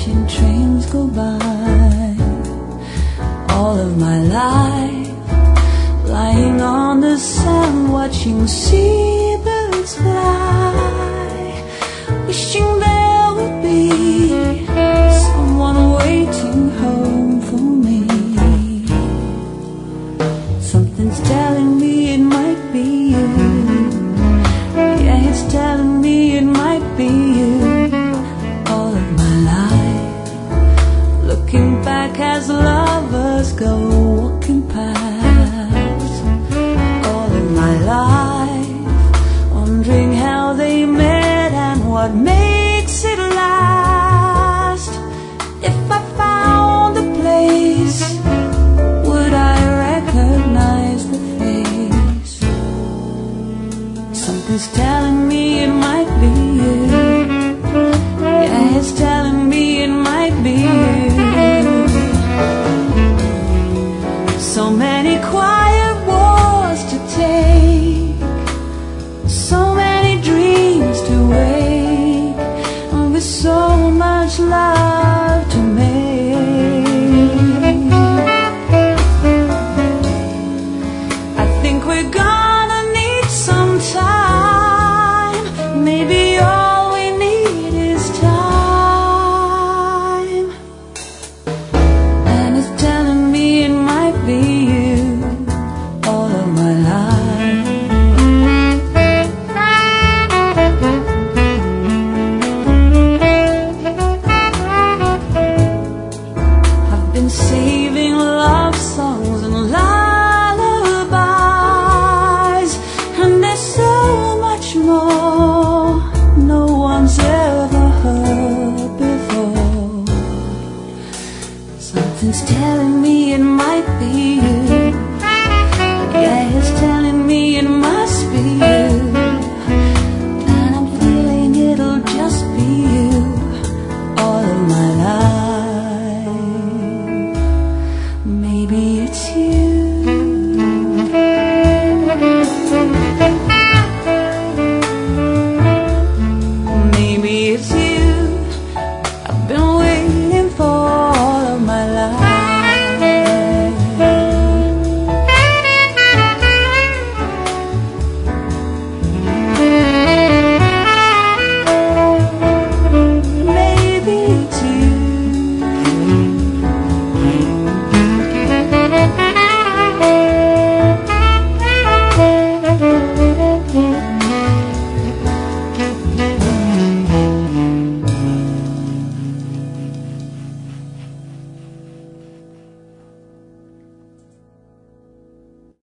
watching trains go by. All of my life lying on the sand, watching seabirds fly, wishing there would be someone waiting home for me. Something's telling me it might be you. Yeah, it's telling me it might be you. All of my life, looking back as lovers go walking past. All of my life, wondering how they met and what makes it last. If I found the place, would I recognize the face? Something's telling me it might be you. Yeah, it's telling me it might be you. So many quiet wars to take, so many dreams to wake, and with so much love to make. I think we're gonna need some time. Maybe all we need is time. And it's telling me it might be you. All of my life, I've been saving love songs and lullabies, and there's so much more no one's ever heard before. Something's telling